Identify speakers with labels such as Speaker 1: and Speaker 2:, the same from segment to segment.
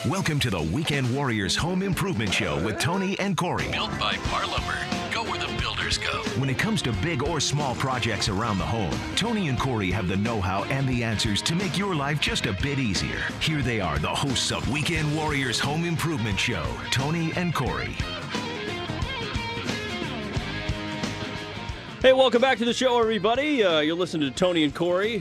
Speaker 1: Welcome to the Weekend Warriors Home Improvement Show with Tony and Corey.
Speaker 2: Built by Par Lumber. Go where the builders go.
Speaker 1: When it comes to big or small projects around the home, Tony and Corey have the know-how and the answers to make your life just a bit easier. Here they are, the hosts of Weekend Warriors Home Improvement Show, Tony and Corey.
Speaker 3: Hey, welcome back to the show, everybody. You're listening to Tony and Corey,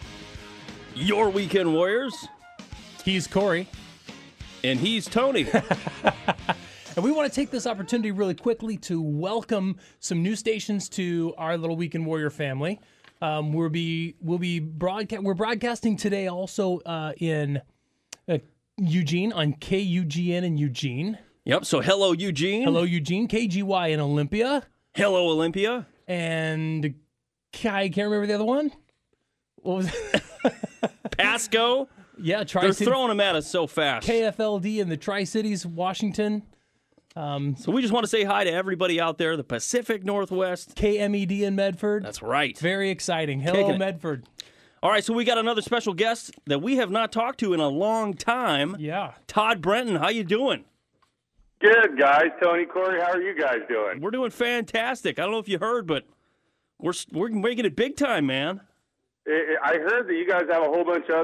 Speaker 3: your Weekend Warriors.
Speaker 4: He's Corey.
Speaker 3: And he's Tony.
Speaker 4: And we want to take this opportunity really quickly to welcome some new stations to our little Weekend Warrior family. We're broadcasting today also in Eugene on KUGN in Eugene.
Speaker 3: Yep, so hello, Eugene.
Speaker 4: Hello, Eugene. KGY in Olympia.
Speaker 3: Hello, Olympia.
Speaker 4: And I can't remember the other one. What was it?
Speaker 3: Pasco.
Speaker 4: Yeah,
Speaker 3: They're throwing them at us so fast.
Speaker 4: KFLD in the Tri-Cities, Washington.
Speaker 3: So we just want to say hi to everybody out there, the Pacific Northwest.
Speaker 4: KMED in Medford.
Speaker 3: That's right.
Speaker 4: Very exciting. Hello, Medford.
Speaker 3: All right, so we got another special guest that we have not talked to in a long time.
Speaker 4: Yeah.
Speaker 3: Todd Brenton, how you doing?
Speaker 5: Good, guys. Tony, Corey, how are you guys doing?
Speaker 3: We're doing fantastic. I don't know if you heard, but we're making it big time, man.
Speaker 5: I heard that you guys have a whole bunch of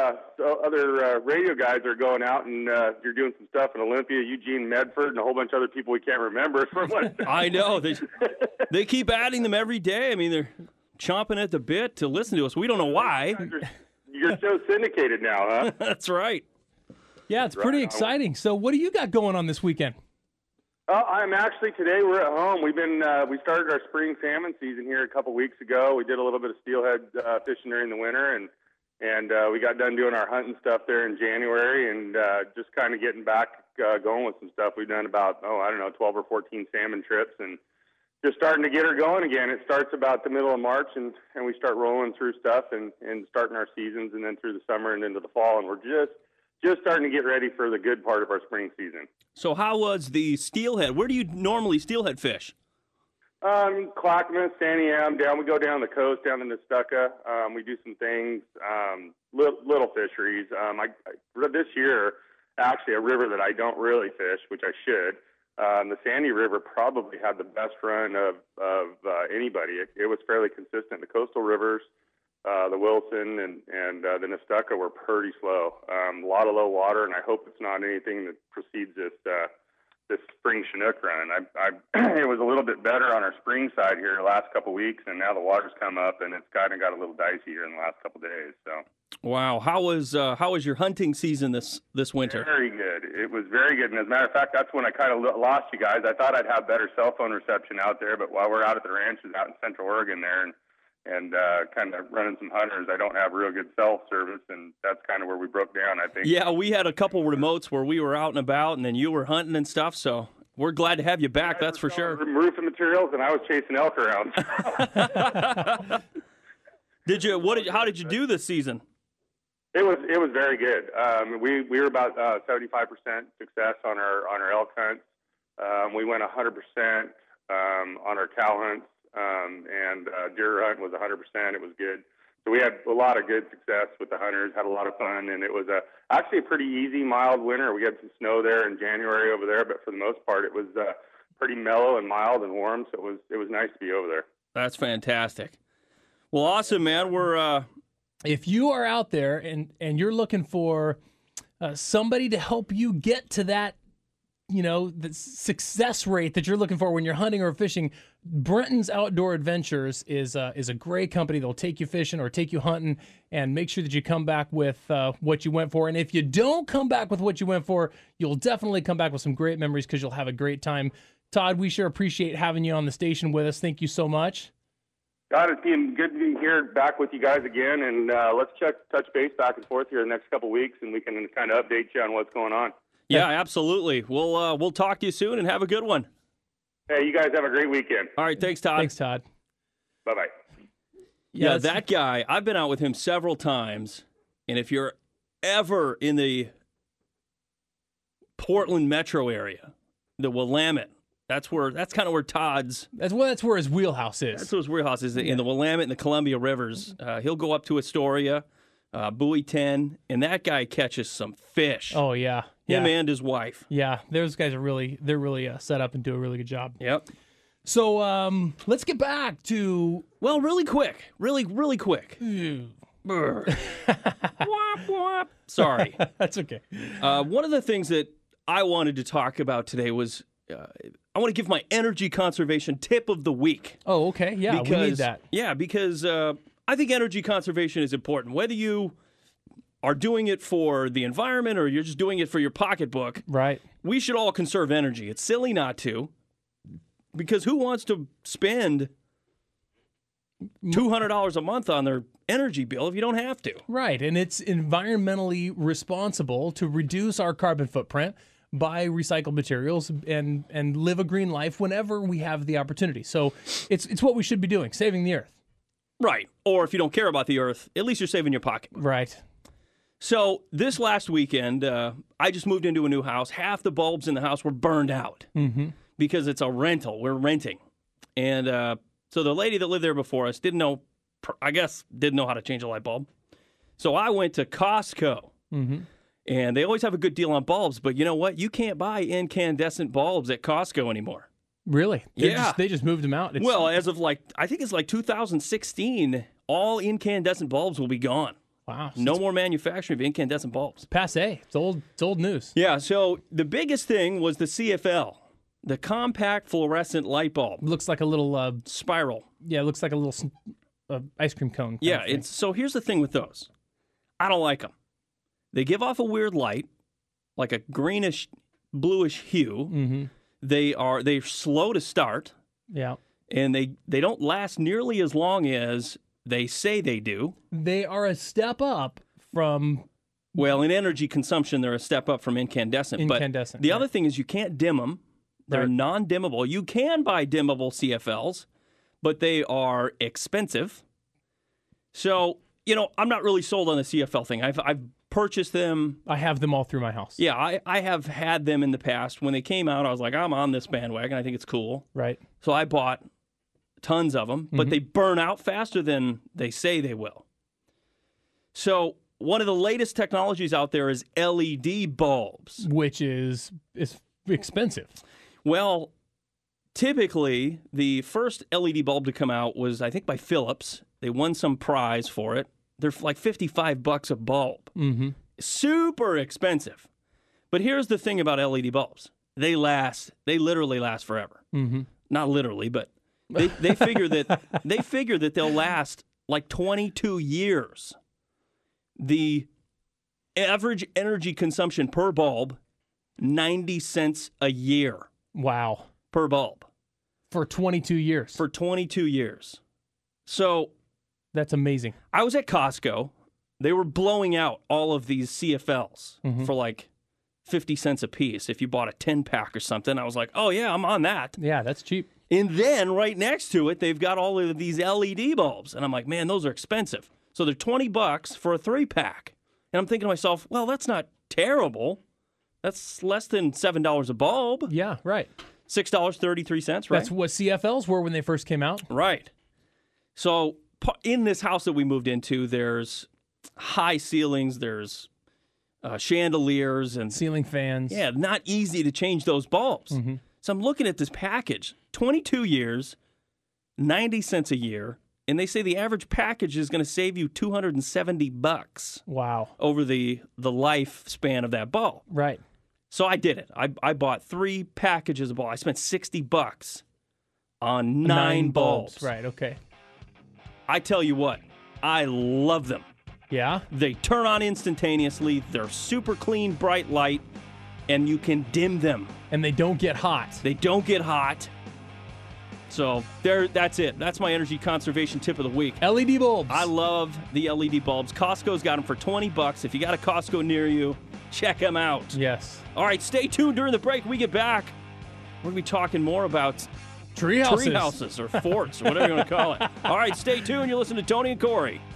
Speaker 5: other radio guys that are going out and you're doing some stuff in Olympia, Eugene, Medford, and a whole bunch of other people we can't remember.
Speaker 3: I know. They keep adding them every day. I mean, they're chomping at the bit to listen to us. We don't know why.
Speaker 5: You're so syndicated now, huh?
Speaker 3: That's right.
Speaker 4: Yeah, it's pretty exciting. So what do you got going on this weekend?
Speaker 5: I'm actually, today we're at home. We started our spring salmon season here a couple weeks ago. We did a little bit of steelhead fishing during the winter, and we got done doing our hunting stuff there in January, and just kind of getting back going with some stuff. We've done about, 12 or 14 salmon trips, and just starting to get her going again. It starts about the middle of March, and we start rolling through stuff and starting our seasons, and then through the summer and into the fall, and we're just starting to get ready for the good part of our spring season.
Speaker 3: So how was the steelhead? Where do you normally steelhead fish?
Speaker 5: Clackamas, Santiam, we go down the coast, down in Nestucca. We do some things, little fisheries. This year, actually, a river that I don't really fish, which I should. The Sandy River probably had the best run of anybody. It was fairly consistent. The coastal rivers, the Wilson and the Nestucca were pretty slow. A lot of low water, and I hope it's not anything that precedes this spring Chinook run. It was a little bit better on our spring side here the last couple of weeks, and now the water's come up, and it's kind of got a little dicey here in the last couple of days. So.
Speaker 3: Wow, how was your hunting season this winter?
Speaker 5: Very good. It was very good, and as a matter of fact, that's when I kind of lost you guys. I thought I'd have better cell phone reception out there, but while we're out at the ranches out in Central Oregon there, and kind of running some hunters, I don't have real good cell service, and that's kind of where we broke down, I think.
Speaker 3: Yeah, we had a couple remotes where we were out and about, and then you were hunting and stuff, so we're glad to have you back, that's for sure.
Speaker 5: Roofing materials, and I was chasing elk around.
Speaker 3: How did you do this season?
Speaker 5: It was very good. We were about 75% success on our elk hunts. We went 100% on our cow hunts. And deer hunt was 100%. It was good. So we had a lot of good success with the hunters, had a lot of fun, and it was actually a pretty easy, mild winter. We had some snow there in January over there, but for the most part, it was pretty mellow and mild and warm, so it was nice to be over there.
Speaker 3: That's fantastic. Well, awesome, man. We're
Speaker 4: if you are out there and you're looking for somebody to help you get to that, the success rate that you're looking for when you're hunting or fishing, Brenton's Outdoor Adventures is a great company. They'll take you fishing or take you hunting and make sure that you come back with what you went for. And if you don't come back with what you went for, you'll definitely come back with some great memories because you'll have a great time. Todd, we sure appreciate having you on the station with us. Thank you so much.
Speaker 5: God, it's been good to be here back with you guys again, and let's touch base back and forth here the next couple of weeks, and we can kind of update you on what's going on.
Speaker 3: Yeah, absolutely. We'll talk to you soon and have a good one.
Speaker 5: Hey, you guys have a great weekend.
Speaker 3: All right, thanks, Todd.
Speaker 4: Thanks, Todd.
Speaker 5: Bye-bye.
Speaker 3: Yeah, that guy, I've been out with him several times, and if you're ever in the Portland metro area, the Willamette, that's kind of where Todd's...
Speaker 4: That's where his wheelhouse is.
Speaker 3: That's where his wheelhouse is, in the Willamette and the Columbia Rivers. He'll go up to Astoria, buoy 10, and that guy catches some fish.
Speaker 4: Oh yeah,
Speaker 3: Him
Speaker 4: yeah,
Speaker 3: and his wife.
Speaker 4: yeah. Those guys are really set up and do a really good job.
Speaker 3: Yep.
Speaker 4: So let's get back to
Speaker 3: Well, really quick. Really quick. Brr. Womp, womp. Sorry.
Speaker 4: that's okay.
Speaker 3: One of the things that I wanted to talk about today was I want to give my energy conservation tip of the week.
Speaker 4: Oh, okay. Yeah, we need that.
Speaker 3: Yeah, because I think energy conservation is important. Whether you are doing it for the environment or you're just doing it for your pocketbook,
Speaker 4: Right.
Speaker 3: we should all conserve energy. It's silly not to, because who wants to spend $200 a month on their energy bill if you don't have to?
Speaker 4: Right, and it's environmentally responsible to reduce our carbon footprint buy recycled materials and live a green life whenever we have the opportunity. So it's what we should be doing, saving the earth.
Speaker 3: Right. Or if you don't care about the earth, at least you're saving your pocket.
Speaker 4: Right.
Speaker 3: So this last weekend, I just moved into a new house. Half the bulbs in the house were burned out because it's a rental. We're renting. And so the lady that lived there before us didn't know how to change a light bulb. So I went to Costco. And they always have a good deal on bulbs. But you know what? You can't buy incandescent bulbs at Costco anymore.
Speaker 4: Really?
Speaker 3: Yeah.
Speaker 4: They just moved them out.
Speaker 3: Well, as of I think it's 2016, all incandescent bulbs will be gone.
Speaker 4: Wow. So
Speaker 3: No more manufacturing of incandescent bulbs.
Speaker 4: Passe. It's old news.
Speaker 3: Yeah, so the biggest thing was the CFL, the compact fluorescent light bulb.
Speaker 4: Looks like a little
Speaker 3: Spiral.
Speaker 4: it looks like a little ice cream cone.
Speaker 3: Yeah, so here's the thing with those. I don't like them. They give off a weird light, like a greenish, bluish hue. They're slow to start.
Speaker 4: Yeah.
Speaker 3: And they don't last nearly as long as they say they do.
Speaker 4: They are a step up from
Speaker 3: Well, in energy consumption, they're a step up from incandescent.
Speaker 4: Incandescent,
Speaker 3: But the
Speaker 4: yeah.
Speaker 3: other thing is you can't dim them. They're
Speaker 4: Right.
Speaker 3: non-dimmable. You can buy dimmable CFLs, but they are expensive. So, I'm not really sold on the CFL thing. I've purchased them.
Speaker 4: I have them all through my house.
Speaker 3: Yeah, I have had them in the past. When they came out, I was like, I'm on this bandwagon. I think it's cool.
Speaker 4: Right.
Speaker 3: So I bought tons of them, but they burn out faster than they say they will. So one of the latest technologies out there is LED bulbs.
Speaker 4: Which is expensive.
Speaker 3: Well, typically, the first LED bulb to come out was, I think, by Philips. They won some prize for it. They're like $55 a bulb. Super expensive. But here's the thing about LED bulbs. They literally last forever. Not literally, but they figure that they'll last like 22 years. The average energy consumption per bulb, 90 cents a year
Speaker 4: Wow.
Speaker 3: per bulb
Speaker 4: For 22 years.
Speaker 3: for 22 years. So
Speaker 4: That's amazing.
Speaker 3: I was at Costco. They were blowing out all of these CFLs for like 50 cents a piece. If you bought a 10-pack or something, I was like, oh, yeah, I'm on that.
Speaker 4: Yeah, that's cheap.
Speaker 3: And then right next to it, they've got all of these LED bulbs. And I'm like, man, those are expensive. So they're $20 for a 3-pack. And I'm thinking to myself, well, that's not terrible. That's less than $7 a bulb.
Speaker 4: Yeah, right.
Speaker 3: $6.33, right?
Speaker 4: That's what CFLs were when they first came out.
Speaker 3: Right. So in this house that we moved into, there's high ceilings, there's chandeliers, and
Speaker 4: Ceiling fans.
Speaker 3: yeah, not easy to change those bulbs. So I'm looking at this package, 22 years, 90 cents a year, and they say the average package is going to save you $270
Speaker 4: Wow.
Speaker 3: over the lifespan of that bulb.
Speaker 4: Right.
Speaker 3: So I did it. I bought 3 packages of bulbs. I spent $60 on 9 bulbs.
Speaker 4: Right, okay.
Speaker 3: I tell you what, I love them.
Speaker 4: Yeah?
Speaker 3: They turn on instantaneously. They're super clean, bright light, and you can dim them.
Speaker 4: And they don't get hot.
Speaker 3: They don't get hot. So that's it. That's my energy conservation tip of the week.
Speaker 4: LED bulbs.
Speaker 3: I love the LED bulbs. Costco's got them for $20. If you got a Costco near you, check them out.
Speaker 4: Yes.
Speaker 3: All right, stay tuned during the break. When we get back, we're going to be talking more about
Speaker 4: Tree houses.
Speaker 3: tree houses or forts or whatever you want to call it. All right, stay tuned. You're listening to Tony and Corey.